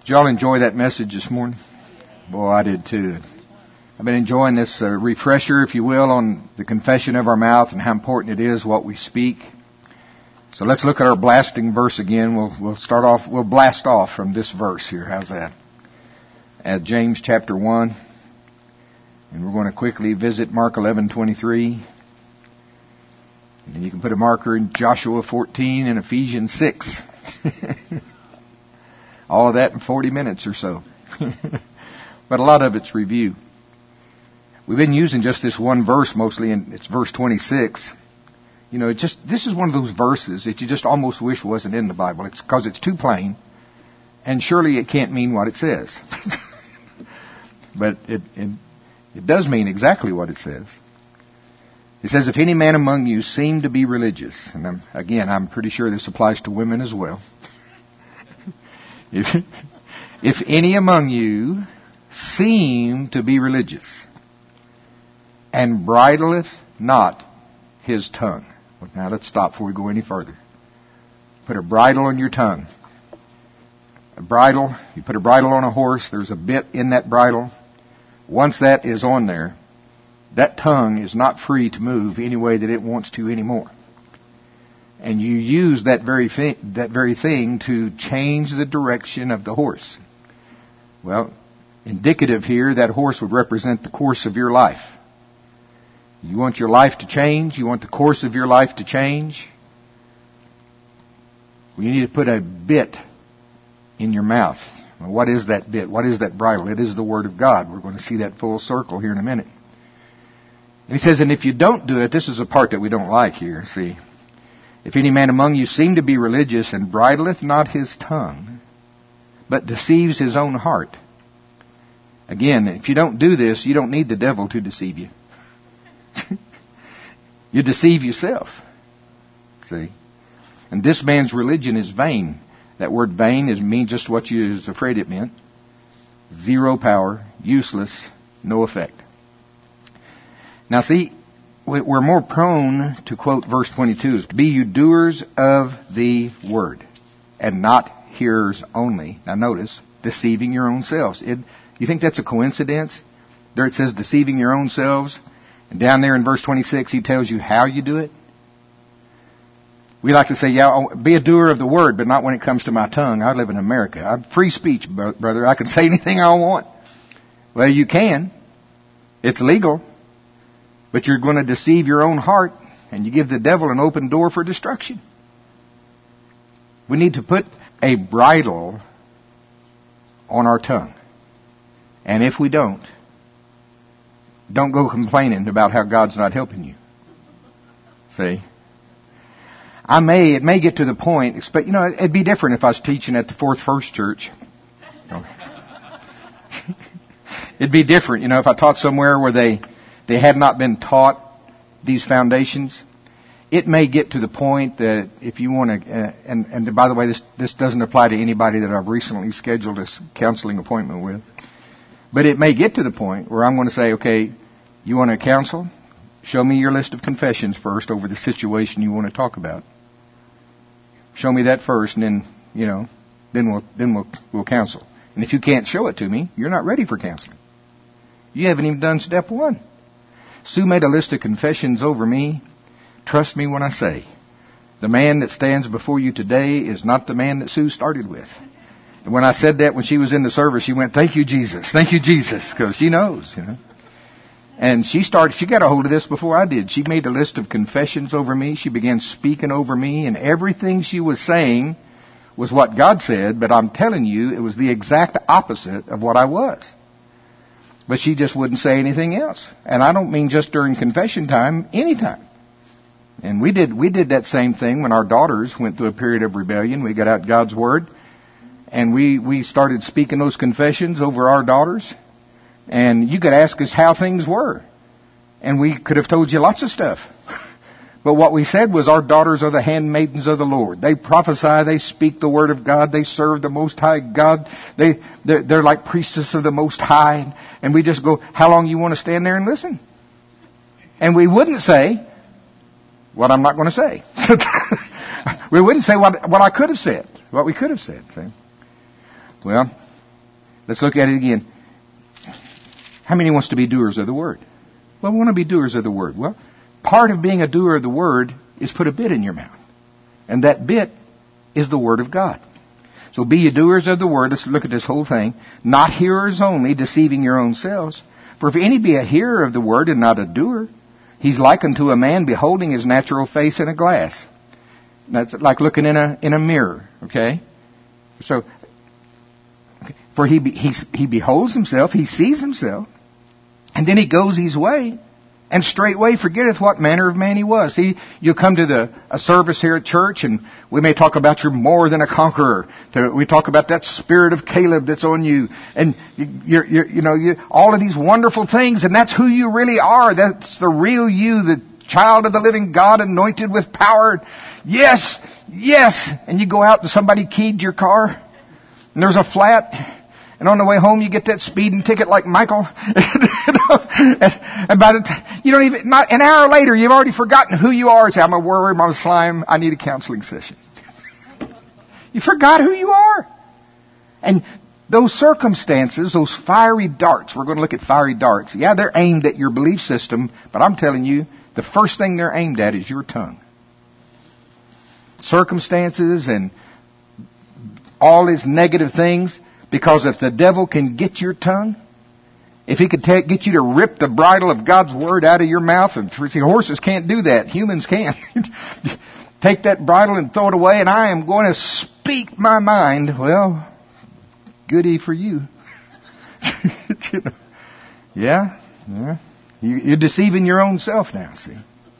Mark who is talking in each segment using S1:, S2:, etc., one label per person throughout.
S1: Did y'all enjoy that message this morning? Boy, I did too. I've been enjoying this refresher, if you will, on the confession of our mouth and how important it is what we speak. So let's look at our blasting verse again. We'll blast off from this verse here. How's that? At James chapter 1. And we're going to quickly visit Mark 11:23. And then you can put a marker in Joshua 14 and Ephesians 6. All of that in 40 minutes or so. But a lot of it's review. We've been using just this one verse mostly, and it's verse 26. You know, this is one of those verses that you just almost wish wasn't in the Bible. It's because it's too plain, and surely it can't mean what it says. But it does mean exactly what it says. It says, if any man among you seem to be religious, and I'm pretty sure this applies to women as well. If any among you seem to be religious, and bridleth not his tongue. Well, now let's stop before we go any further. Put a bridle on your tongue. A bridle, you put a bridle on a horse, there's a bit in that bridle. Once that is on there, that tongue is not free to move any way that it wants to anymore. And you use that very thing to change the direction of the horse. Well, indicative here, that horse would represent the course of your life. You want your life to change? You want the course of your life to change? Well, you need to put a bit in your mouth. Well, what is that bit? What is that bridle? It is the Word of God. We're going to see that full circle here in a minute. And he says, and if you don't do it, this is a part that we don't like here, see. If any man among you seem to be religious and bridleth not his tongue, but deceives his own heart. Again, if you don't do this, you don't need the devil to deceive you. You deceive yourself. See? And this man's religion is vain. That word vain means just what you was afraid it meant. Zero power, useless, no effect. Now see, we're more prone to quote verse 22, be you doers of the word, and not hearers only. Now notice, deceiving your own selves. You think that's a coincidence? There it says deceiving your own selves. And down there in verse 26, he tells you how you do it. We like to say, be a doer of the word, but not when it comes to my tongue. I live in America. I'm free speech, brother. I can say anything I want. Well, you can. It's legal. But you're going to deceive your own heart, and you give the devil an open door for destruction. We need to put a bridle on our tongue. And if we don't go complaining about how God's not helping you. See? It may get to the point, but it'd be different if I was teaching at the Fourth First Church. It'd be different, if I taught somewhere where they had not been taught these foundations. It may get to the point that if you want to, and by the way, this doesn't apply to anybody that I've recently scheduled a counseling appointment with. But it may get to the point where I'm going to say, okay, you want to counsel? Show me your list of confessions first over the situation you want to talk about. Show me that first, and then we'll counsel. And if you can't show it to me, you're not ready for counseling. You haven't even done step one. Sue made a list of confessions over me. Trust me when I say, the man that stands before you today is not the man that Sue started with. And when I said that when she was in the service, she went, thank you, Jesus. Thank you, Jesus. Because she knows, And she got a hold of this before I did. She made a list of confessions over me. She began speaking over me. And everything she was saying was what God said. But I'm telling you, it was the exact opposite of what I was. But she just wouldn't say anything else. And I don't mean just during confession time, anytime. And we did that same thing when our daughters went through a period of rebellion. We got out God's Word. And we started speaking those confessions over our daughters. And you could ask us how things were. And we could have told you lots of stuff. But what we said was our daughters are the handmaidens of the Lord. They prophesy, they speak the Word of God, they serve the Most High God. They're like priestess of the Most High. And we just go, how long you want to stand there and listen? And we wouldn't say what I'm not going to say. We wouldn't say what I could have said, what we could have said. See? Well, Let's look at it again. How many wants to be doers of the Word? Well, we want to be doers of the Word. Well, part of being a doer of the Word is put a bit in your mouth. And that bit is the Word of God. So be ye doers of the Word. Let's look at this whole thing. Not hearers only, deceiving your own selves. For if any be a hearer of the Word and not a doer, he's like unto a man beholding his natural face in a glass. That's like looking in a mirror, okay? So, for he beholds himself, he sees himself, and then he goes his way, and straightway forgetteth what manner of man he was. See, you'll come to a service here at church, and we may talk about you're more than a conqueror. We talk about that spirit of Caleb that's on you, and you're all of these wonderful things, and that's who you really are. That's the real you, the child of the living God, anointed with power. Yes, yes. And you go out and somebody keyed your car, and there's a flat. And on the way home, you get that speeding ticket like Michael. And by the time, you don't even, not an hour later, you've already forgotten who you are. Say, I'm a worm, I'm a slime, I need a counseling session. You forgot who you are. And those circumstances, those fiery darts, we're going to look at fiery darts. Yeah, they're aimed at your belief system, but I'm telling you, the first thing they're aimed at is your tongue. Circumstances and all these negative things. Because if the devil can get your tongue, if he could get you to rip the bridle of God's Word out of your mouth, and see, horses can't do that, humans can. Take that bridle and throw it away, and I am going to speak my mind. Well, goody for you. Yeah. You're deceiving your own self now, see.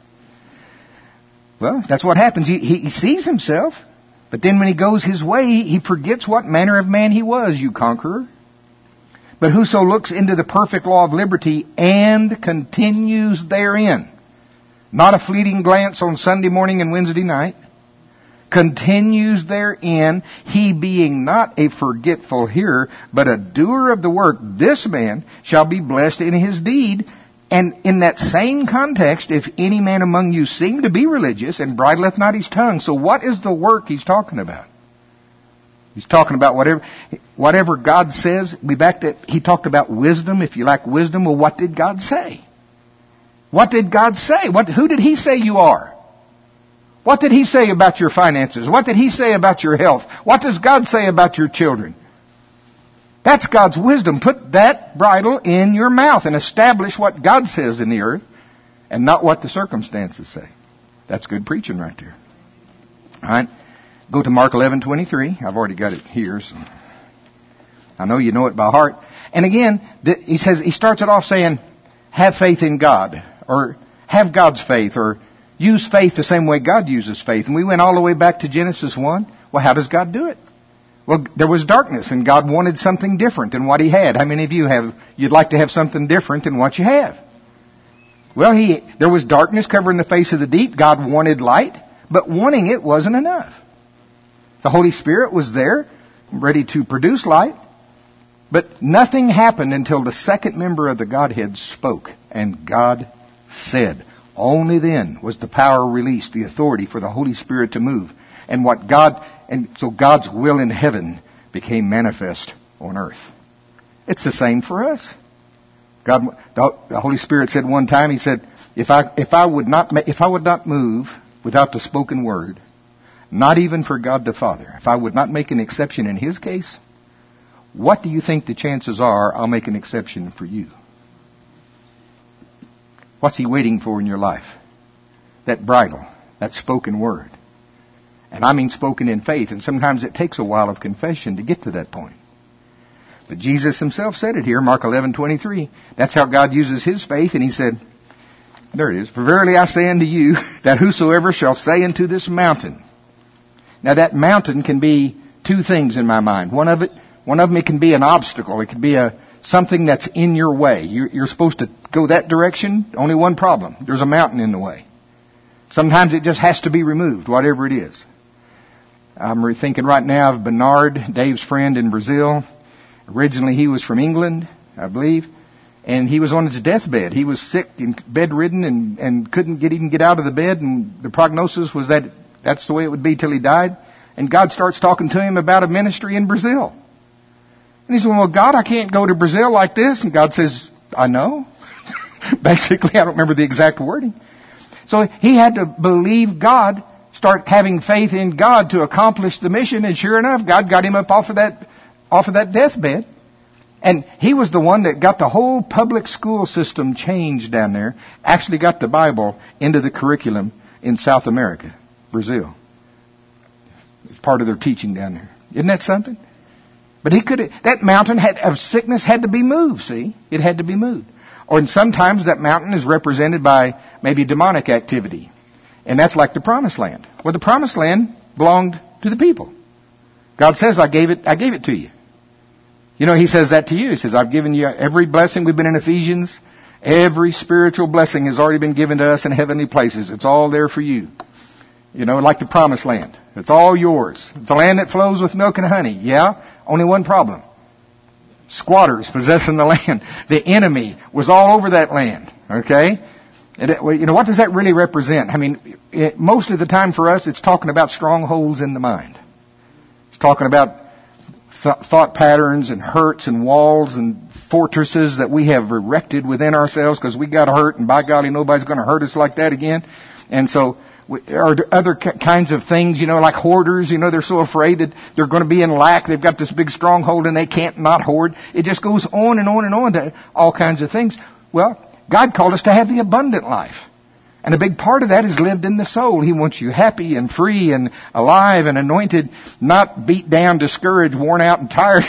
S1: Well, that's what happens. He sees himself. But then when he goes his way, he forgets what manner of man he was, you conqueror. But whoso looks into the perfect law of liberty and continues therein, not a fleeting glance on Sunday morning and Wednesday night, continues therein, he being not a forgetful hearer, but a doer of the work, this man shall be blessed in his deed. And in that same context, if any man among you seem to be religious and bridleth not his tongue. So what is the work he's talking about? He's talking about whatever God says. He talked about wisdom. If you lack wisdom, well, what did God say? What did God say? Who did He say you are? What did He say about your finances? What did He say about your health? What does God say about your children? That's God's wisdom. Put that bridle in your mouth and establish what God says in the earth and not what the circumstances say. That's good preaching right there. All right. Go to Mark 11:23. I've already got it here, so I know you know it by heart. And again, he starts it off saying, have faith in God, or have God's faith, or use faith the same way God uses faith. And we went all the way back to Genesis 1. Well, how does God do it? Well, there was darkness, and God wanted something different than what He had. How many of you you'd like to have something different than what you have? Well, there was darkness covering the face of the deep. God wanted light, but wanting it wasn't enough. The Holy Spirit was there, ready to produce light, but nothing happened until the second member of the Godhead spoke, and God said. Only then was the power released, the authority for the Holy Spirit to move. And so God's will in heaven became manifest on earth. It's the same for us. The Holy Spirit said one time, He said, if I would not move without the spoken word, not even for God the Father, if I would not make an exception in His case, what do you think the chances are I'll make an exception for you? What's He waiting for in your life? That bridle, that spoken word. And I mean spoken in faith. And sometimes it takes a while of confession to get to that point. But Jesus Himself said it here, Mark 11:23. That's how God uses His faith. And He said, there it is. For verily I say unto you, that whosoever shall say unto this mountain. Now that mountain can be two things in my mind. One of them, it can be an obstacle. It could be something that's in your way. You're supposed to go that direction. Only one problem. There's a mountain in the way. Sometimes it just has to be removed, whatever it is. I'm thinking right now of Bernard, Dave's friend in Brazil. Originally he was from England, I believe, and he was on his deathbed. He was sick and bedridden and couldn't even get out of the bed, and the prognosis was that that's the way it would be till he died. And God starts talking to him about a ministry in Brazil. And he said, well, God, I can't go to Brazil like this. And God says, I know. Basically, I don't remember the exact wording. So he had to believe God, start having faith in God to accomplish the mission. And sure enough, God got him up off of that deathbed. And he was the one that got the whole public school system changed down there. Actually got the Bible into the curriculum in South America, Brazil. It's part of their teaching down there. Isn't that something? But that mountain of sickness had to be moved, see? It had to be moved. Or sometimes that mountain is represented by maybe demonic activity. And that's like the Promised Land. Well, the Promised Land belonged to the people. God says, I gave it to you. You know, He says that to you. He says, I've given you every blessing. We've been in Ephesians. Every spiritual blessing has already been given to us in heavenly places. It's all there for you. You know, like the Promised Land. It's all yours. It's a land that flows with milk and honey. Yeah? Only one problem. Squatters possessing the land. The enemy was all over that land. Okay? And you know, what does that really represent? I mean, most of the time for us, it's talking about strongholds in the mind. It's talking about thought patterns and hurts and walls and fortresses that we have erected within ourselves because we got hurt, and by golly, nobody's going to hurt us like that again. And so, or other kinds of things, you know, like hoarders, you know, they're so afraid that they're going to be in lack. They've got this big stronghold and they can't not hoard. It just goes on and on and on to all kinds of things. Well, God called us to have the abundant life. And a big part of that is lived in the soul. He wants you happy and free and alive and anointed, not beat down, discouraged, worn out, and tired.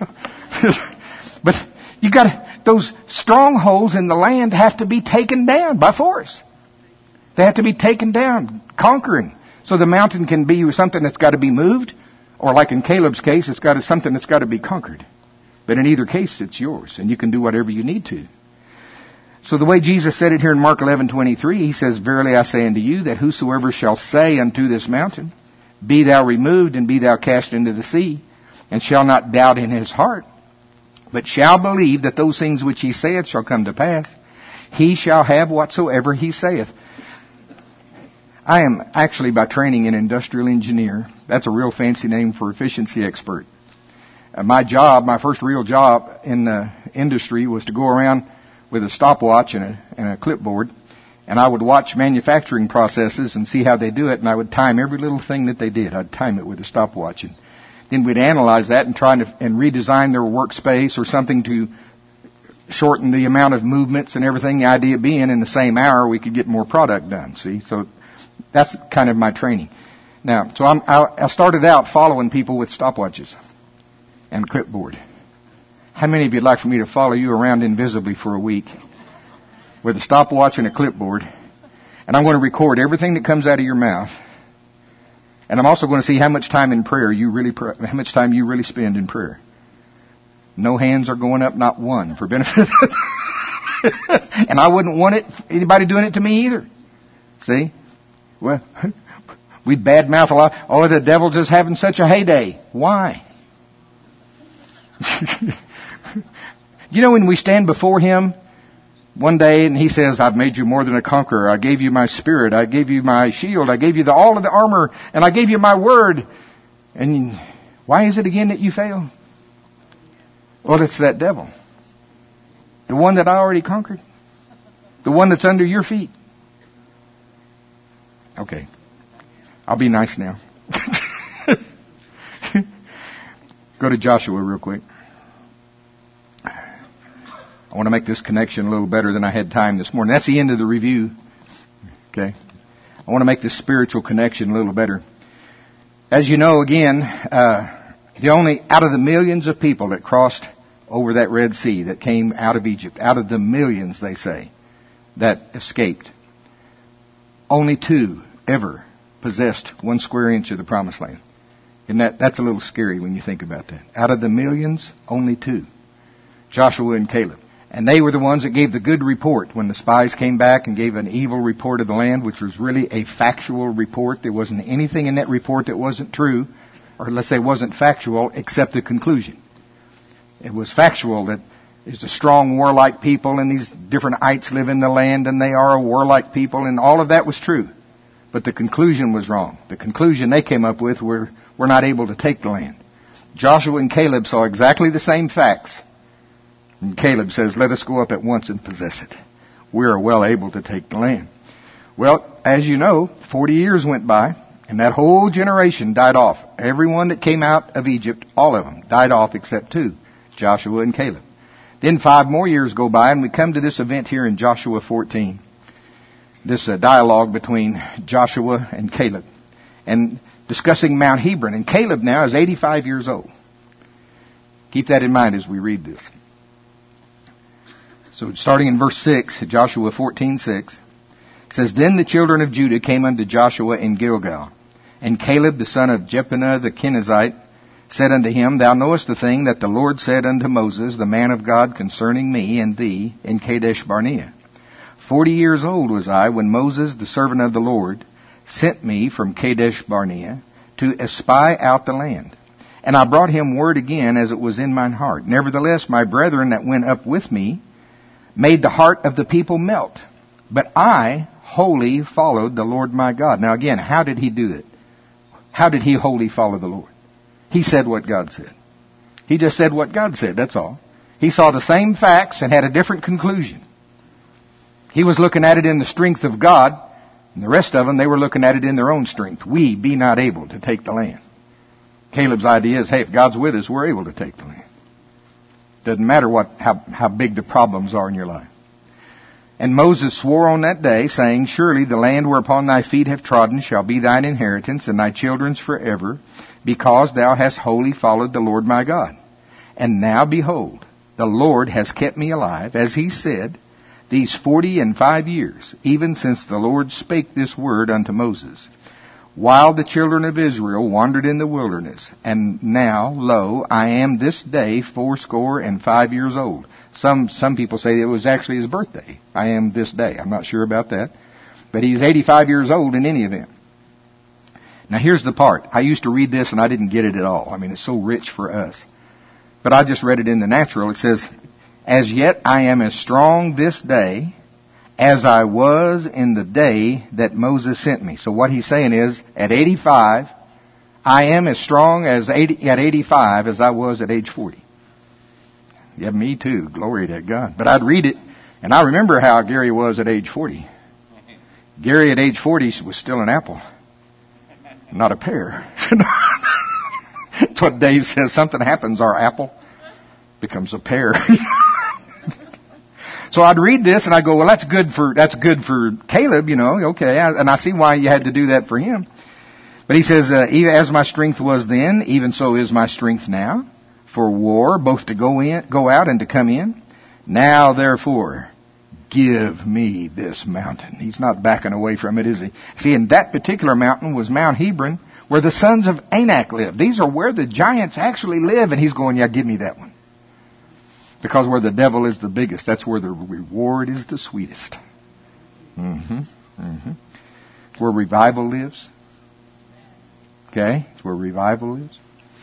S1: But you got those strongholds in the land have to be taken down by force. They have to be taken down, conquering. So the mountain can be something that's got to be moved, or like in Caleb's case, it's got something that's got to be conquered. But in either case, it's yours, and you can do whatever you need to. So the way Jesus said it here in Mark 11:23, He says, Verily I say unto you, that whosoever shall say unto this mountain, Be thou removed, and be thou cast into the sea, and shall not doubt in his heart, but shall believe that those things which he saith shall come to pass, he shall have whatsoever he saith. I am actually by training an industrial engineer. That's a real fancy name for efficiency expert. My first real job in the industry was to go around with a stopwatch and a clipboard, and I would watch manufacturing processes and see how they do it, and I would time every little thing that they did. I'd time it with a stopwatch, and then we'd analyze that and try and redesign their workspace or something to shorten the amount of movements and everything. The idea being in the same hour we could get more product done. See, so that's kind of my training. Now, so I started out following people with stopwatches and clipboard. How many of you'd like for me to follow you around invisibly for a week with a stopwatch and a clipboard? And I'm going to record everything that comes out of your mouth. And I'm also going to see how much time in prayer how much time you really spend in prayer. No hands are going up, not one, for benefit. And I wouldn't want anybody doing it to me either. See? Well, we badmouth a lot. Oh, the devil's just having such a heyday. Why? You know, when we stand before Him one day and He says, I've made you more than a conqueror. I gave you my spirit. I gave you my shield. I gave you all of the armor. And I gave you my word. And why is it again that you fail? Well, it's that devil. The one that I already conquered. The one that's under your feet. Okay. I'll be nice now. Go to Joshua real quick. I want to make this connection a little better than I had time this morning. That's the end of the review. Okay. I want to make this spiritual connection a little better. As you know, again, out of the millions of people that crossed over that Red Sea, that came out of Egypt, out of the millions, they say, that escaped, only 2 ever possessed 1 square inch of the Promised Land. And that's a little scary when you think about that. Out of the millions, only 2. Joshua and Caleb. And they were the ones that gave the good report when the spies came back and gave an evil report of the land, which was really a factual report. There wasn't anything in that report that wasn't true, or let's say wasn't factual, except the conclusion. It was factual that there's a strong warlike people and these different ites live in the land and they are a warlike people, and all of that was true. But the conclusion was wrong. The conclusion they came up with were, we're not able to take the land. Joshua and Caleb saw exactly the same facts. And Caleb says, let us go up at once and possess it. We are well able to take the land. Well, as you know, 40 years went by, and that whole generation died off. Everyone that came out of Egypt, all of them, died off except two, Joshua and Caleb. Then 5 more years go by, and we come to this event here in Joshua 14. This dialogue between Joshua and Caleb, and discussing Mount Hebron. And Caleb now is 85 years old. Keep that in mind as we read this. So starting in verse 6, Joshua 14:6, says, Then the children of Judah came unto Joshua in Gilgal. And Caleb the son of Jephunneh the Kenizzite said unto him, Thou knowest the thing that the Lord said unto Moses, the man of God, concerning me and thee in Kadesh Barnea. 40 years old was I when Moses, the servant of the Lord, sent me from Kadesh Barnea to espy out the land. And I brought him word again as it was in mine heart. Nevertheless, my brethren that went up with me made the heart of the people melt. But I wholly followed the Lord my God. Now again, how did he do it? How did he wholly follow the Lord? He said what God said. He just said what God said, that's all. He saw the same facts and had a different conclusion. He was looking at it in the strength of God, and the rest of them, they were looking at it in their own strength. We be not able to take the land. Caleb's idea is, hey, if God's with us, we're able to take the land. Doesn't matter how big the problems are in your life. And Moses swore on that day, saying, Surely the land whereupon thy feet have trodden shall be thine inheritance, and thy children's forever, because thou hast wholly followed the Lord my God. And now behold, the Lord has kept me alive, as he said, these 45 years, even since the Lord spake this word unto Moses, while the children of Israel wandered in the wilderness. And now, lo, I am this day 85 years old. Some people say it was actually his birthday. I am this day. I'm not sure about that. But he's 85 years old in any event. Now here's the part. I used to read this and I didn't get it at all. I mean, it's so rich for us. But I just read it in the natural. It says, As yet I am as strong this day as I was in the day that Moses sent me. So what he's saying is, at 85, I am as strong at 85 as I was at age 40. Yeah, me too. Glory to God. But I'd read it, and I remember how Gary was at age 40. Gary at age 40 was still an apple, not a pear. That's what Dave says. Something happens, our apple becomes a pear. So I'd read this and I'd go, well, that's good for Caleb, okay, and I see why you had to do that for him. But he says, even as my strength was then, even so is my strength now, for war, both to go out and to come in. Now therefore, give me this mountain. He's not backing away from it, is he? See, and that particular mountain was Mount Hebron, where the sons of Anak live. These are where the giants actually live, and he's going, yeah, give me that one. Because where the devil is the biggest, that's where the reward is the sweetest. It's where revival lives. Okay? It's where revival lives.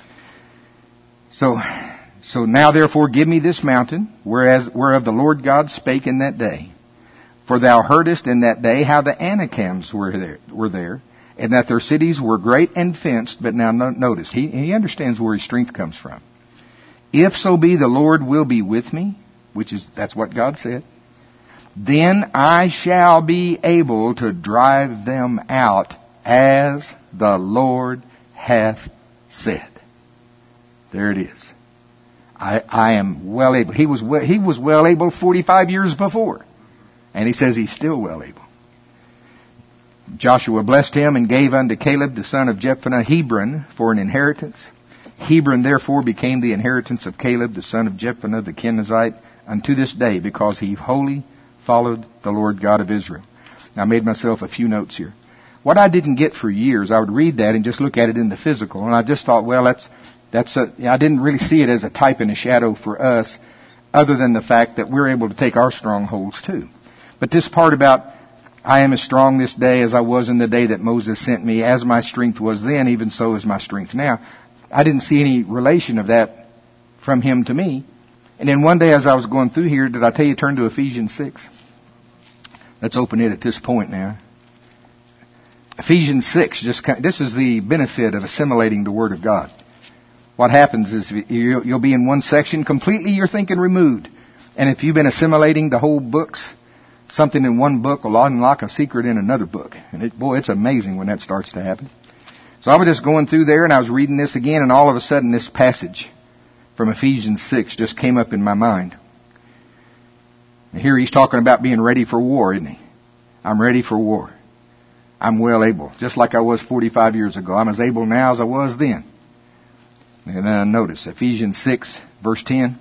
S1: So now therefore give me this mountain, whereof the Lord God spake in that day. For thou heardest in that day how the Anakims were there, and that their cities were great and fenced. But now notice, he understands where his strength comes from. If so be the Lord will be with me, that's what God said, then I shall be able to drive them out as the Lord hath said. There it is. I am well able. He was well able 45 years before. And he says he's still well able. Joshua blessed him and gave unto Caleb the son of Jephunneh Hebron for an inheritance. Hebron therefore became the inheritance of Caleb the son of Jephunneh the Kenizzite unto this day, because he wholly followed the Lord God of Israel. Now I made myself a few notes here. What I didn't get for years, I would read that and just look at it in the physical, and I just thought, well, I didn't really see it as a type and a shadow for us, other than the fact that we're able to take our strongholds too. But this part about, I am as strong this day as I was in the day that Moses sent me, as my strength was then, even so is my strength now. I didn't see any relation of that from him to me. And then one day as I was going through here, did I tell you turn to Ephesians 6? Let's open it at this point now. Ephesians 6, this is the benefit of assimilating the Word of God. what happens is you'll be in one section completely, you're thinking removed. And if you've been assimilating the whole books, something in one book will unlock a secret in another book. And it's amazing when that starts to happen. So I was just going through there and I was reading this again, and all of a sudden this passage from Ephesians 6 just came up in my mind. And here he's talking about being ready for war, isn't he? I'm ready for war. I'm well able. Just like I was 45 years ago. I'm as able now as I was then. And notice Ephesians 6 verse 10.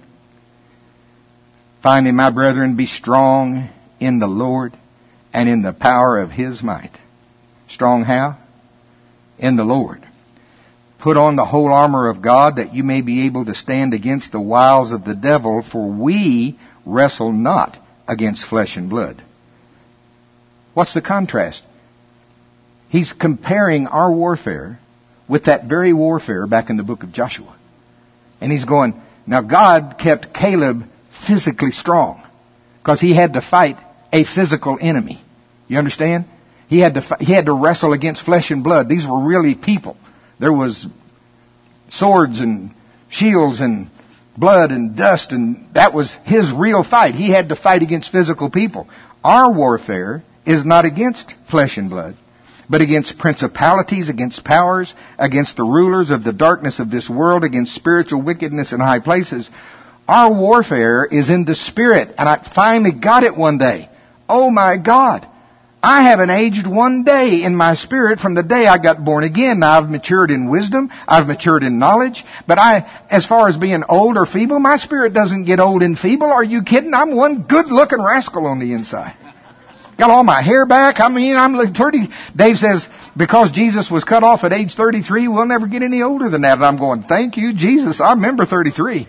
S1: Finally, my brethren, be strong in the Lord and in the power of His might. Strong how? In the Lord. Put on the whole armor of God that you may be able to stand against the wiles of the devil, for we wrestle not against flesh and blood. What's the contrast? He's comparing our warfare with that very warfare back in the book of Joshua. And he's going, now God kept Caleb physically strong because he had to fight a physical enemy. You understand? He had to wrestle against flesh and blood. These were really people. There was swords and shields and blood and dust, and that was his real fight. He had to fight against physical people. Our warfare is not against flesh and blood, but against principalities, against powers, against the rulers of the darkness of this world, against spiritual wickedness in high places. Our warfare is in the Spirit, and I finally got it one day. Oh my God! I haven't aged one day in my spirit from the day I got born again. Now I've matured in wisdom, I've matured in knowledge, but as far as being old or feeble, my spirit doesn't get old and feeble. Are you kidding? I'm one good-looking rascal on the inside. Got all my hair back. I mean, I'm like 30. Dave says, because Jesus was cut off at age 33, we'll never get any older than that. And I'm going, thank you, Jesus. I remember 33.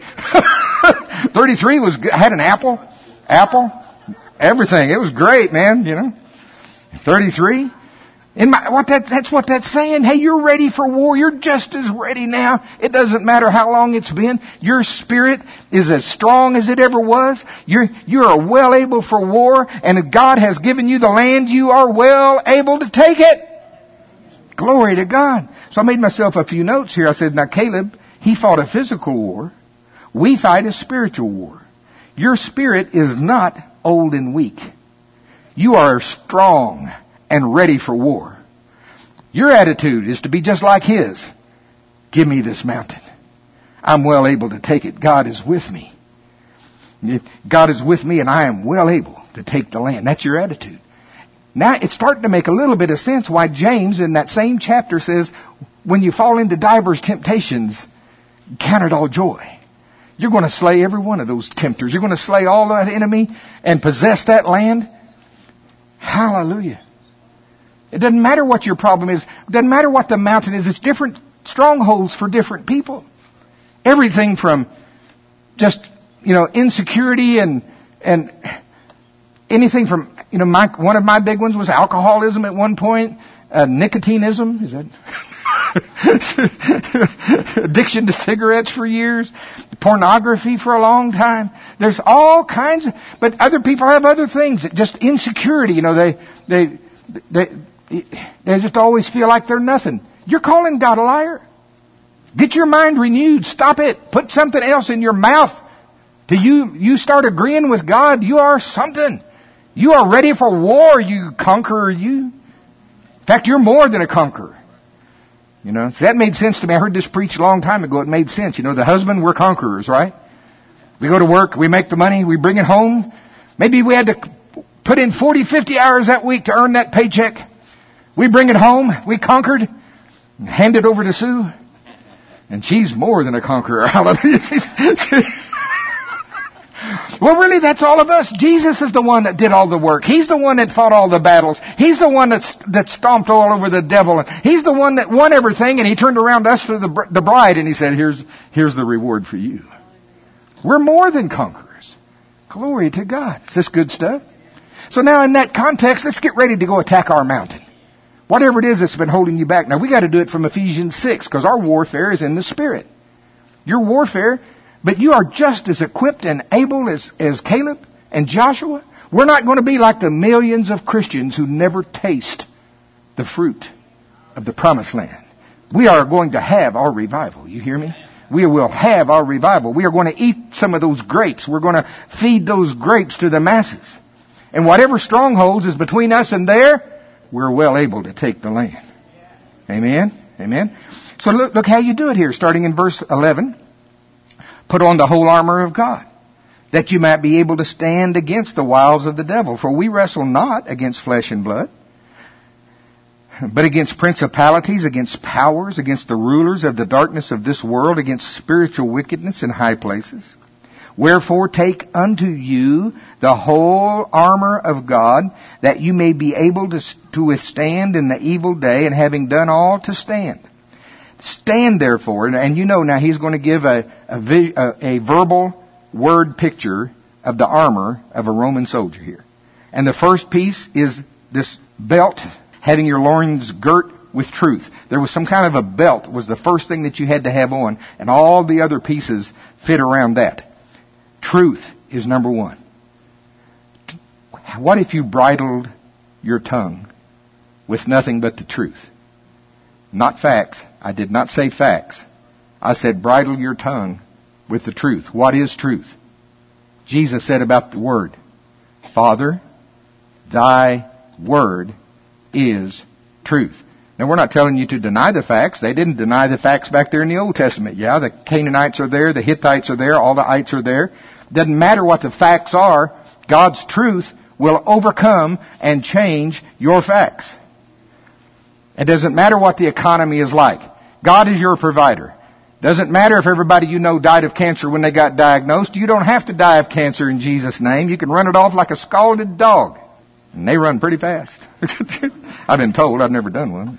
S1: 33 had an apple, everything. It was great, man, you know. 33. That's what that's saying. Hey, you're ready for war. You're just as ready now. It doesn't matter how long it's been. Your spirit is as strong as it ever was. You are well able for war, and if God has given you the land, you are well able to take it. Glory to God. So I made myself a few notes here. I said, now Caleb, he fought a physical war. We fight a spiritual war. Your spirit is not old and weak. You are strong and ready for war. Your attitude is to be just like his. Give me this mountain. I'm well able to take it. God is with me. God is with me and I am well able to take the land. That's your attitude. Now it's starting to make a little bit of sense why James in that same chapter says, when you fall into divers temptations, count it all joy. You're going to slay every one of those tempters. You're going to slay all that enemy and possess that land. Hallelujah. It doesn't matter what your problem is. It doesn't matter what the mountain is. It's different strongholds for different people. Everything from just, insecurity and anything from, one of my big ones was alcoholism at one point, nicotinism. Is that? Addiction to cigarettes for years, pornography for a long time. There's all kinds of, but other people have other things. Just insecurity. They just always feel like they're nothing. You're calling God a liar. Get your mind renewed. Stop it. Put something else in your mouth. Till you start agreeing with God, you are something. You are ready for war, you conqueror, you. In fact, you're more than a conqueror. So that made sense to me. I heard this preached a long time ago. It made sense. The husband, we're conquerors, right? We go to work, we make the money, we bring it home. Maybe we had to put in 40, 50 hours that week to earn that paycheck. We bring it home, we conquered, and hand it over to Sue. And she's more than a conqueror. Hallelujah. Well, really, that's all of us. Jesus is the one that did all the work. He's the one that fought all the battles. He's the one that stomped all over the devil. He's the one that won everything, and He turned around us to the bride, and He said, here's the reward for you. We're more than conquerors. Glory to God. Is this good stuff? So now in that context, let's get ready to go attack our mountain. Whatever it is that's been holding you back. Now, we got to do it from Ephesians 6, because our warfare is in the Spirit. Your warfare... But you are just as equipped and able as Caleb and Joshua. We're not going to be like the millions of Christians who never taste the fruit of the promised land. We are going to have our revival. You hear me? we will have our revival. We are going to eat some of those grapes. We're going to feed those grapes to the masses. And whatever strongholds is between us and there, we're well able to take the land. Amen? Amen? So look how you do it here, starting in verse 11. Put on the whole armor of God, that you might be able to stand against the wiles of the devil. For we wrestle not against flesh and blood, but against principalities, against powers, against the rulers of the darkness of this world, against spiritual wickedness in high places. Wherefore take unto you the whole armor of God, that you may be able to withstand in the evil day, and having done all, to stand. Stand therefore, and you know now he's going to give a verbal word picture of the armor of a Roman soldier here. And the first piece is this belt, having your loins girt with truth. There was some kind of a belt was the first thing that you had to have on, and all the other pieces fit around that. Truth is number one. What if you bridled your tongue with nothing but the truth? Not facts. I did not say facts. I said bridle your tongue with the truth. What is truth? Jesus said about the Word, Father, thy Word is truth. Now, we're not telling you to deny the facts. They didn't deny the facts back there in the Old Testament. Yeah, the Canaanites are there, the Hittites are there, all the ites are there. Doesn't matter what the facts are, God's truth will overcome and change your facts. It doesn't matter what the economy is like. God is your provider. Doesn't matter if everybody you know died of cancer when they got diagnosed. You don't have to die of cancer in Jesus' name. You can run it off like a scalded dog. And they run pretty fast. I've been told. I've never done one.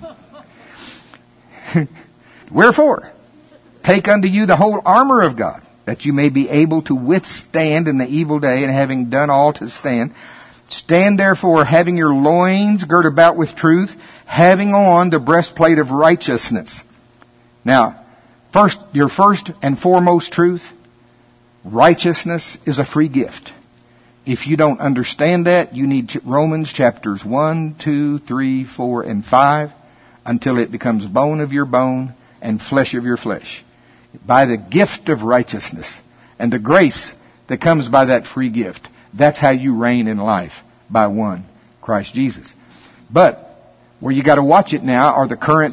S1: Wherefore, take unto you the whole armor of God, that you may be able to withstand in the evil day, and having done all, to stand. Stand therefore, having your loins girt about with truth, having on the breastplate of righteousness. Now, your first and foremost truth, righteousness is a free gift. If you don't understand that, you need Romans chapters 1, 2, 3, 4, and 5, until it becomes bone of your bone and flesh of your flesh. By the gift of righteousness and the grace that comes by that free gift. That's how you reign in life, by one, Christ Jesus. But where you got to watch it now are the current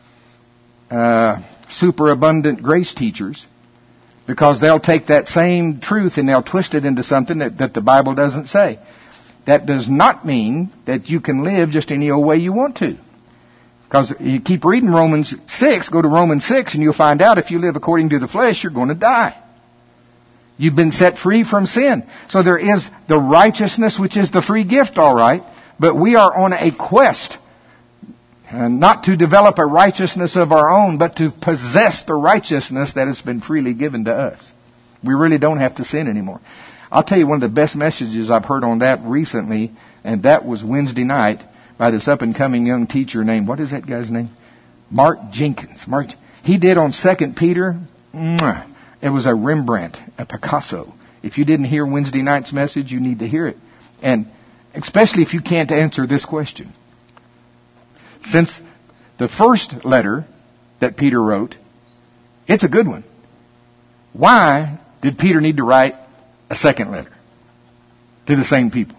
S1: superabundant grace teachers, because they'll take that same truth and they'll twist it into something that the Bible doesn't say. That does not mean that you can live just any old way you want to. Because you keep reading Romans 6, go to Romans 6, and you'll find out if you live according to the flesh, you're going to die. You've been set free from sin. So there is the righteousness, which is the free gift, all right. But we are on a quest, not to develop a righteousness of our own, but to possess the righteousness that has been freely given to us. We really don't have to sin anymore. I'll tell you one of the best messages I've heard on that recently, and that was Wednesday night by this up-and-coming young teacher named, what is that guy's name? Mark Jenkins. He did on 2 Peter. It was a Rembrandt, a Picasso. If you didn't hear Wednesday night's message, you need to hear it. And especially if you can't answer this question. Since the first letter that Peter wrote, it's a good one. Why did Peter need to write a second letter to the same people?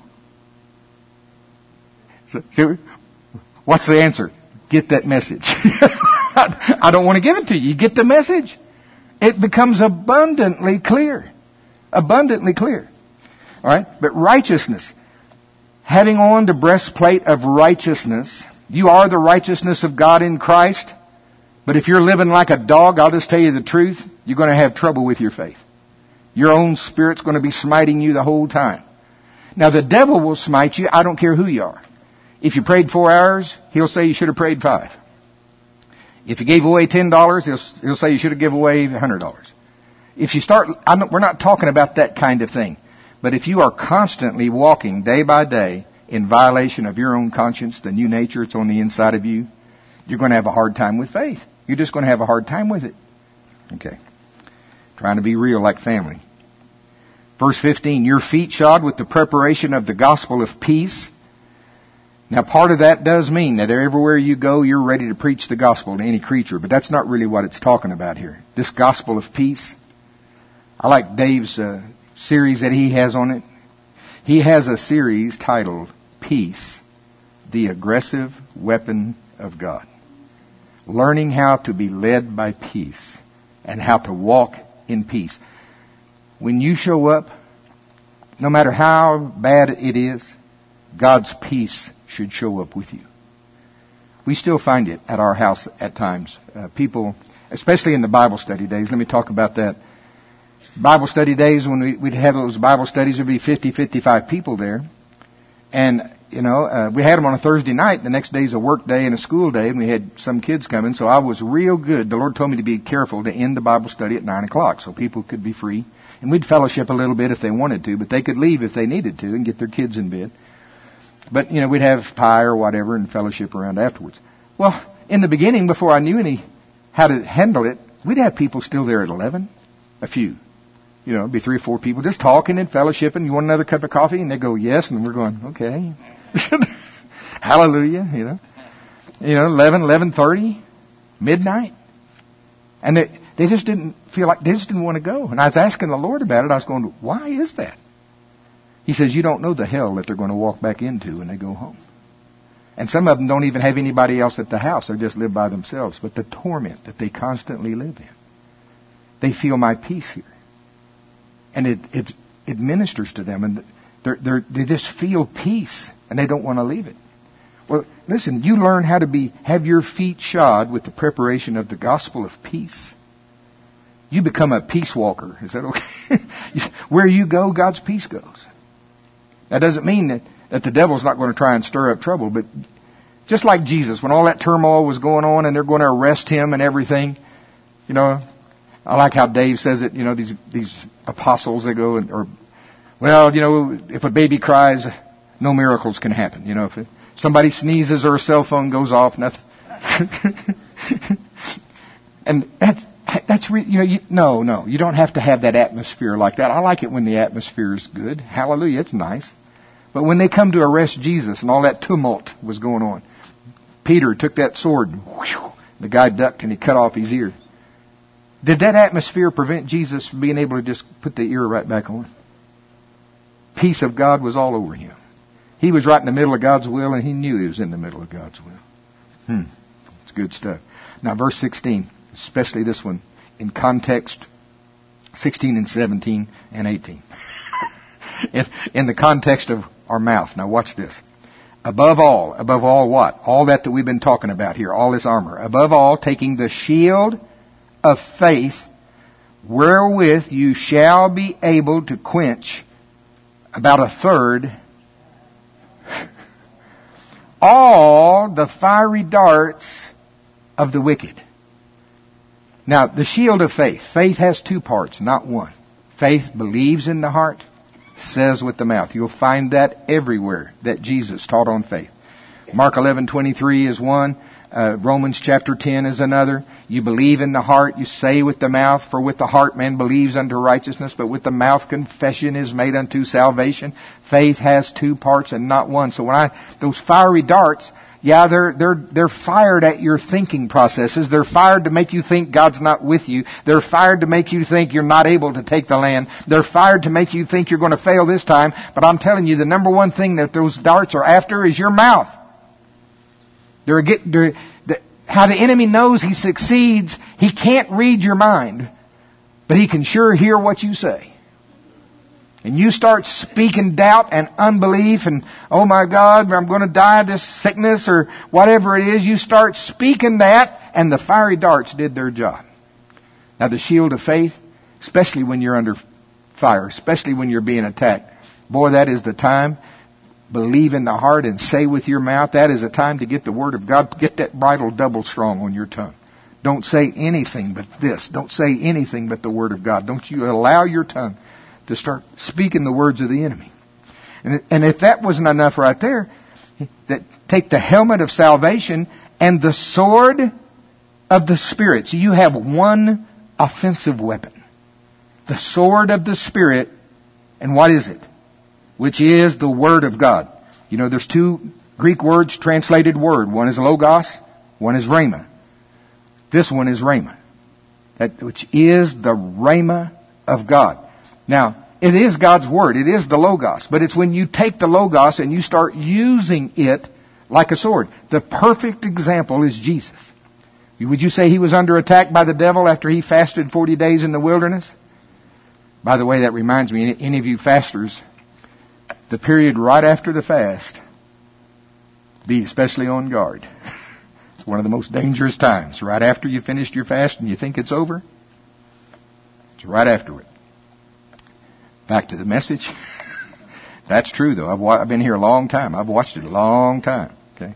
S1: So, what's the answer? Get that message. I don't want to give it to you. You get the message. It becomes abundantly clear. Abundantly clear. All right? But righteousness. Having on the breastplate of righteousness. You are the righteousness of God in Christ. But if you're living like a dog, I'll just tell you the truth, you're going to have trouble with your faith. Your own spirit's going to be smiting you the whole time. Now the devil will smite you, I don't care who you are. If you prayed 4 hours, he'll say you should have prayed 5. If you gave away $10, he'll say you should have given away $100. If you start, we're not talking about that kind of thing. But if you are constantly walking day by day in violation of your own conscience, the new nature that's on the inside of you, you're going to have a hard time with faith. You're just going to have a hard time with it. Okay. Trying to be real like family. Verse 15, your feet shod with the preparation of the gospel of peace. Now, part of that does mean that everywhere you go, you're ready to preach the gospel to any creature, but that's not really what it's talking about here. This gospel of peace. I like Dave's series that he has on it. He has a series titled Peace, the Aggressive Weapon of God. Learning how to be led by peace and how to walk in peace. When you show up, no matter how bad it is, God's peace should show up with you. We still find it at our house at times. People, especially in the Bible study days, let me talk about that. Bible study days, when we'd have those Bible studies, there'd be 50, 55 people there. And, we had them on a Thursday night. The next day's a work day and a school day, and we had some kids coming. So I was real good. The Lord told me to be careful to end the Bible study at 9 o'clock so people could be free. And we'd fellowship a little bit if they wanted to, but they could leave if they needed to and get their kids in bed. But, we'd have pie or whatever and fellowship around afterwards. Well, in the beginning, before I knew how to handle it, we'd have people still there at 11. A few. It'd be 3 or 4 people just talking and fellowshipping. You want another cup of coffee? And they go, yes. And we're going, okay. Hallelujah, 11, 11:30, midnight. And they just didn't feel like, they just didn't want to go. And I was asking the Lord about it. I was going, why is that? He says, you don't know the hell that they're going to walk back into when they go home. And some of them don't even have anybody else at the house. They just live by themselves. But the torment that they constantly live in. They feel my peace here. And it ministers to them. And they just feel peace. And they don't want to leave it. Well, listen, you learn how to have your feet shod with the preparation of the gospel of peace. You become a peace walker. Is that okay? Where you go, God's peace goes. That doesn't mean that the devil's not going to try and stir up trouble, but just like Jesus, when all that turmoil was going on and they're going to arrest him and everything, I like how Dave says it, these apostles, they go if a baby cries, no miracles can happen. If somebody sneezes or a cell phone goes off, nothing. And no, you don't have to have that atmosphere like that. I like it when the atmosphere is good. Hallelujah, it's nice. But when they come to arrest Jesus and all that tumult was going on, Peter took that sword and the guy ducked and he cut off his ear. Did that atmosphere prevent Jesus from being able to just put the ear right back on? Peace of God was all over him. He was right in the middle of God's will, and he knew he was in the middle of God's will. It's good stuff. Now, verse 16, especially this one, in context, 16 and 17 and 18. In the context of our mouth. Now, watch this. Above all what? All that we've been talking about here, all this armor. Above all, taking the shield of faith, wherewith you shall be able to quench about a third all the fiery darts of the wicked. Now, the shield of faith. Faith has 2 parts, not one. Faith believes in the heart, says with the mouth. You'll find that everywhere that Jesus taught on faith. Mark 11:23 is one. Romans chapter 10 is another. You believe in the heart, you say with the mouth, for with the heart man believes unto righteousness, but with the mouth confession is made unto salvation. Faith has 2 parts and not one. So those fiery darts, they're fired at your thinking processes. They're fired to make you think God's not with you. They're fired to make you think you're not able to take the land. They're fired to make you think you're going to fail this time. But I'm telling you, the number one thing that those darts are after is your mouth. How the enemy knows he succeeds, he can't read your mind, but he can sure hear what you say. And you start speaking doubt and unbelief and, oh my God, I'm going to die of this sickness or whatever it is. You start speaking that and the fiery darts did their job. Now the shield of faith, especially when you're under fire, especially when you're being attacked, boy, that is the time. Believe in the heart and say with your mouth. That is a time to get the Word of God. Get that bridle double strong on your tongue. Don't say anything but this. Don't say anything but the Word of God. Don't you allow your tongue to start speaking the words of the enemy. And if that wasn't enough right there, that take the helmet of salvation and the sword of the Spirit. So you have one offensive weapon. The sword of the Spirit. And what is it? Which is the Word of God. There's two Greek words translated word. One is logos, one is rhema. This one is rhema, that which is the rhema of God. Now, it is God's word. It is the logos. But it's when you take the logos and you start using it like a sword. The perfect example is Jesus. Would you say he was under attack by the devil after he fasted 40 days in the wilderness? By the way, that reminds me, any of you fasters, the period right after the fast, be especially on guard. It's one of the most dangerous times. Right after you finished your fast and you think it's over, it's right after it. Back to the message. That's true, though. I've been here a long time. I've watched it a long time. Okay.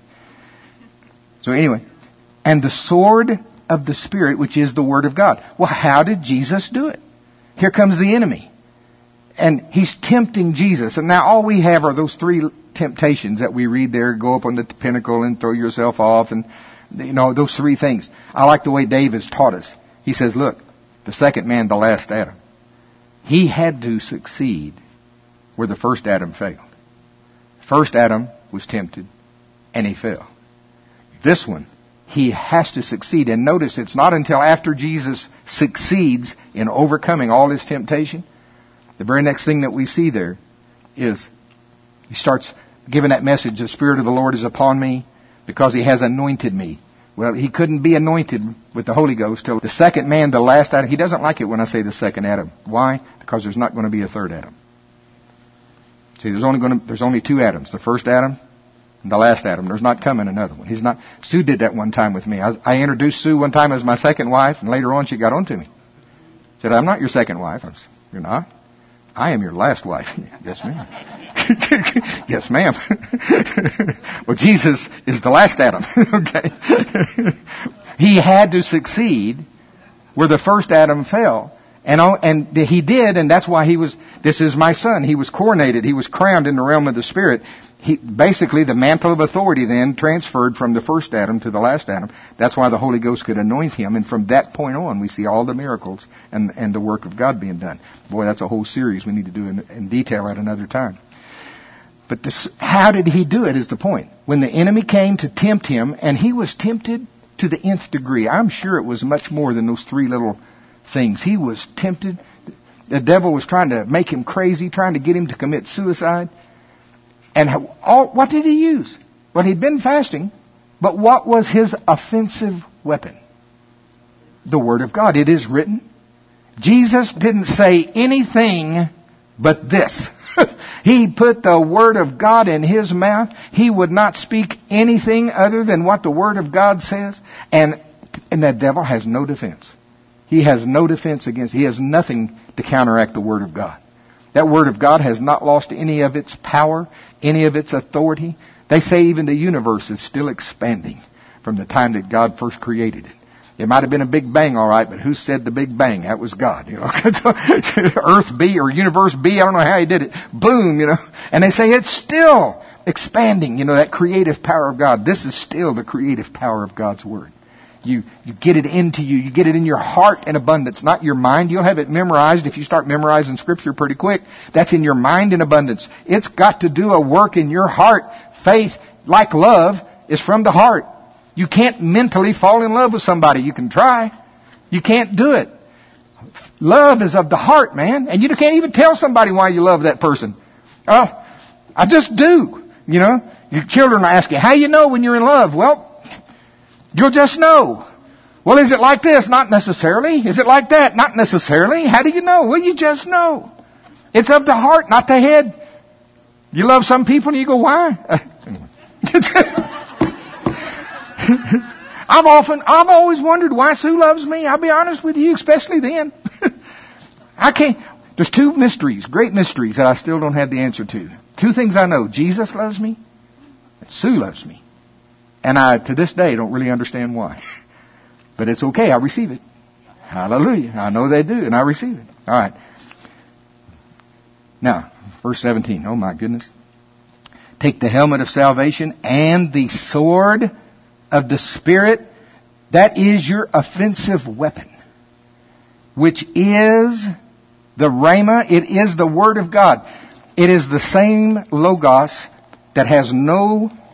S1: So anyway, and the sword of the Spirit, which is the Word of God. Well, how did Jesus do it? Here comes the enemy. And he's tempting Jesus. And now all we have are those three temptations that we read there. Go up on the pinnacle and throw yourself off. And, those three things. I like the way Dave has taught us. He says, look, the second man, the last Adam. He had to succeed where the first Adam failed. First Adam was tempted, and he fell. This one, he has to succeed. And notice, it's not until after Jesus succeeds in overcoming all his temptation, the very next thing that we see there is he starts giving that message, the Spirit of the Lord is upon me because he has anointed me. Well, he couldn't be anointed with the Holy Ghost till the second man, the last Adam. He doesn't like it when I say the second Adam. Why? Because there's not going to be a third Adam. See, there's only two Adams. The first Adam and the last Adam. There's not coming another one. He's not. Sue did that one time with me. I introduced Sue one time as my second wife, and later on she got on to me. Said, I'm not your second wife. I said, you're not? I am your last wife. Yes, ma'am. Yes, ma'am. Well, Jesus is the last Adam. Okay. He had to succeed where the first Adam fell. And he did, and that's why this is my son. He was coronated. He was crowned in the realm of the Spirit. Basically, the mantle of authority then transferred from the first Adam to the last Adam. That's why the Holy Ghost could anoint him. And from that point on, we see all the miracles and the work of God being done. Boy, that's a whole series we need to do in detail at another time. But how did he do it is the point. When the enemy came to tempt him, and he was tempted to the nth degree. I'm sure it was much more than those three little things. He was tempted. The devil was trying to make him crazy, trying to get him to commit suicide. And what did he use? Well, he'd been fasting, but what was his offensive weapon? The Word of God. It is written. Jesus didn't say anything but this. He put the Word of God in his mouth. He would not speak anything other than what the Word of God says. And that devil has no defense. He has no defense against. He has nothing to counteract the Word of God. That Word of God has not lost any of its power, any of its authority. They say even the universe is still expanding from the time that God first created it. It might have been a big bang, all right, but who said the big bang? That was God, Earth be or universe be, I don't know how he did it. Boom, And they say it's still expanding, that creative power of God. This is still the creative power of God's Word. You get it into you. You get it in your heart in abundance, not your mind. You'll have it memorized if you start memorizing Scripture pretty quick. That's in your mind in abundance. It's got to do a work in your heart. Faith, like love, is from the heart. You can't mentally fall in love with somebody. You can try. You can't do it. Love is of the heart, man. And you can't even tell somebody why you love that person. Oh, I just do. Your children will ask you, how you know when you're in love? Well, you'll just know. Well, is it like this? Not necessarily. Is it like that? Not necessarily. How do you know? Well, you just know. It's of the heart, not the head. You love some people and you go, why? I've always wondered why Sue loves me. I'll be honest with you, especially then. There's two mysteries, great mysteries that I still don't have the answer to. Two things I know. Jesus loves me and Sue loves me. And I, to this day, don't really understand why. But it's okay. I receive it. Hallelujah. I know they do, and I receive it. All right. Now, verse 17. Oh, my goodness. Take the helmet of salvation and the sword of the Spirit. That is your offensive weapon, which is the Rhema. It is the Word of God. It is the same Logos that has no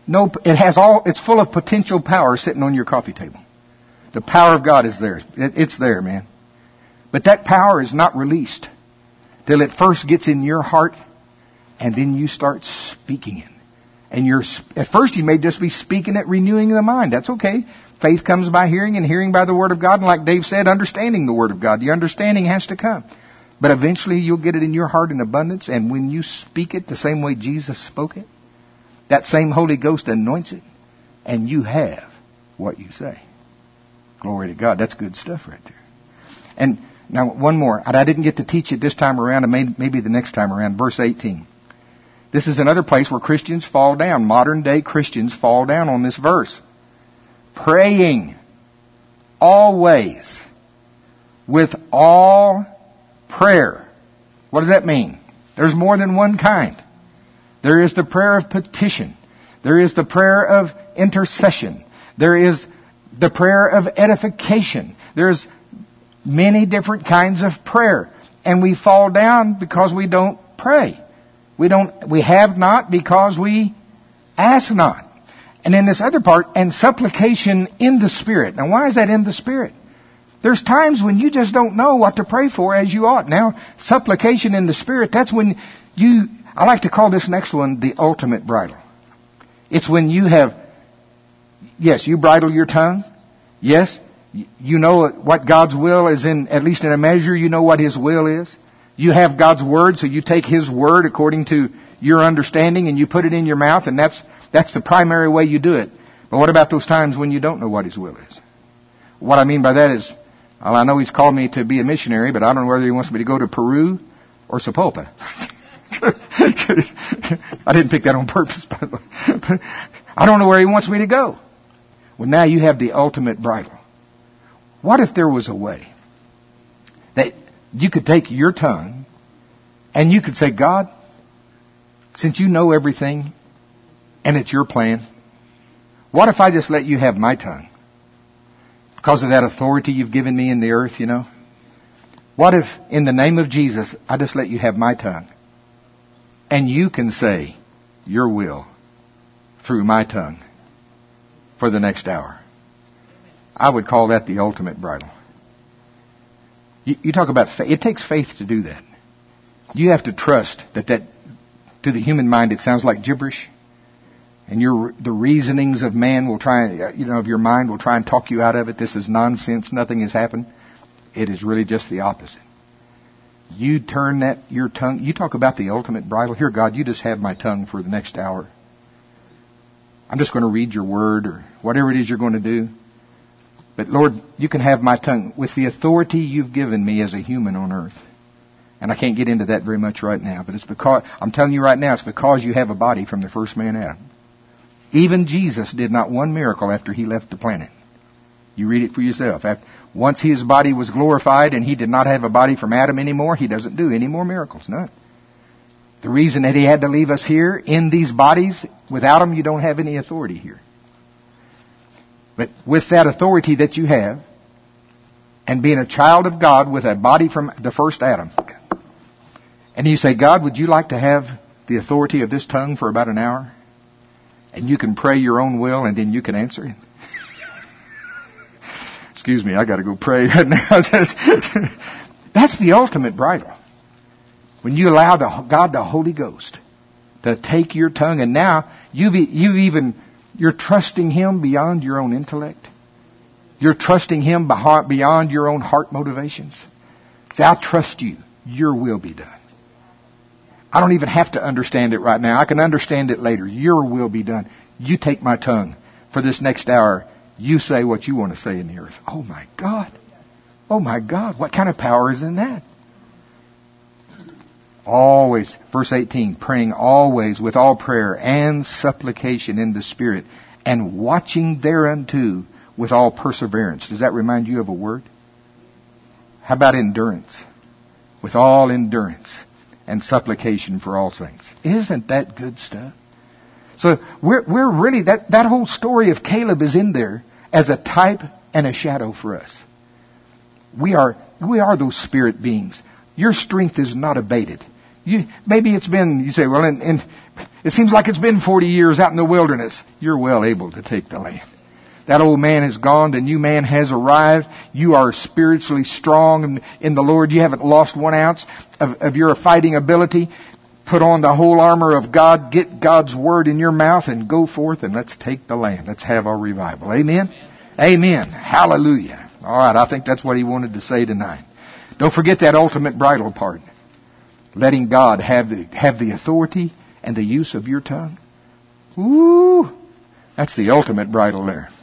S1: it's full of potential power sitting on your coffee table. The power of God is there. It's there, man. But that power is not released till it first gets in your heart, and then you start speaking it. And at first you may just be speaking it, renewing the mind. That's okay. Faith comes by hearing, and hearing by the Word of God. And like Dave said, understanding the Word of God. The understanding has to come. But eventually you'll get it in your heart in abundance. And when you speak it the same way Jesus spoke it, that same Holy Ghost anoints it. And you have what you say. Glory to God. That's good stuff right there. And now one more. I didn't get to teach it this time around, and maybe the next time around. Verse 18. This is another place where Christians fall down. Modern day Christians fall down on this verse. Praying always with all prayer. What does that mean? There's more than one kind. There is the prayer of petition. There is the prayer of intercession. There is the prayer of edification. There's many different kinds of prayer. And we fall down because we don't pray. We have not because we ask not. And in this other part, and supplication in the Spirit. Now why is that in the Spirit? There's times when you just don't know what to pray for as you ought. Now, supplication in the Spirit, that's when I like to call this next one the ultimate bridle. It's when you you bridle your tongue. Yes, you know what God's will is at least in a measure, you know what His will is. You have God's Word, so you take His Word according to your understanding and you put it in your mouth, and that's the primary way you do it. But what about those times when you don't know what His will is? What I mean by that is, well, I know He's called me to be a missionary, but I don't know whether He wants me to go to Peru or Sapulpa. I didn't pick that on purpose, by the way. I don't know where He wants me to go. Well, now you have the ultimate bridle. What if there was a way that you could take your tongue and you could say, God, since you know everything and it's your plan, what if I just let you have my tongue? Because of that authority you've given me in the earth, you know. What if, in the name of Jesus, I just let you have my tongue? And you can say your will through my tongue for the next hour. I would call that the ultimate bridle. You talk about faith. It takes faith to do that. You have to trust that to the human mind it sounds like gibberish. And the reasonings of man will of your mind will try and talk you out of it. This is nonsense. Nothing has happened. It is really just the opposite. You turn your tongue. You talk about the ultimate bridle. Here, God, you just have my tongue for the next hour. I'm just going to read your word or whatever it is you're going to do. But Lord, you can have my tongue with the authority you've given me as a human on earth. And I can't get into that very much right now, but it's because, I'm telling you right now, it's because you have a body from the first man Adam. Even Jesus did not one miracle after He left the planet. You read it for yourself. Once His body was glorified and He did not have a body from Adam anymore, He doesn't do any more miracles. None. The reason that He had to leave us here in these bodies, without Him you don't have any authority here. But with that authority that you have, and being a child of God with a body from the first Adam, and you say, God, would you like to have the authority of this tongue for about an hour? And you can pray your own will, and then you can answer it. Excuse me, I got to go pray right now. That's the ultimate bridle. When you allow God, the Holy Ghost, to take your tongue, and now you're trusting Him beyond your own intellect. You're trusting Him beyond your own heart motivations. Say, I trust you. Your will be done. I don't even have to understand it right now. I can understand it later. Your will be done. You take my tongue for this next hour. You say what you want to say in the earth. Oh my God. Oh my God. What kind of power is in that? Always, verse 18, praying always with all prayer and supplication in the Spirit, and watching thereunto with all perseverance. Does that remind you of a word? How about endurance? With all endurance and supplication for all saints. Isn't that good stuff? So we're really, that whole story of Caleb is in there as a type and a shadow for us. We are those spirit beings. Your strength is not abated. Maybe it's been, you say, well, and It seems like it's been 40 years out in the wilderness. You're well able to take the land. That old man is gone. The new man has arrived. You are spiritually strong in the Lord. You haven't lost 1 ounce of your fighting ability. Put on the whole armor of God. Get God's word in your mouth and go forth and let's take the land. Let's have our revival. Amen? Amen. Hallelujah. All right, I think that's what he wanted to say tonight. Don't forget that ultimate bridle part. Letting God have the authority and the use of your tongue. Woo! That's the ultimate bridle there.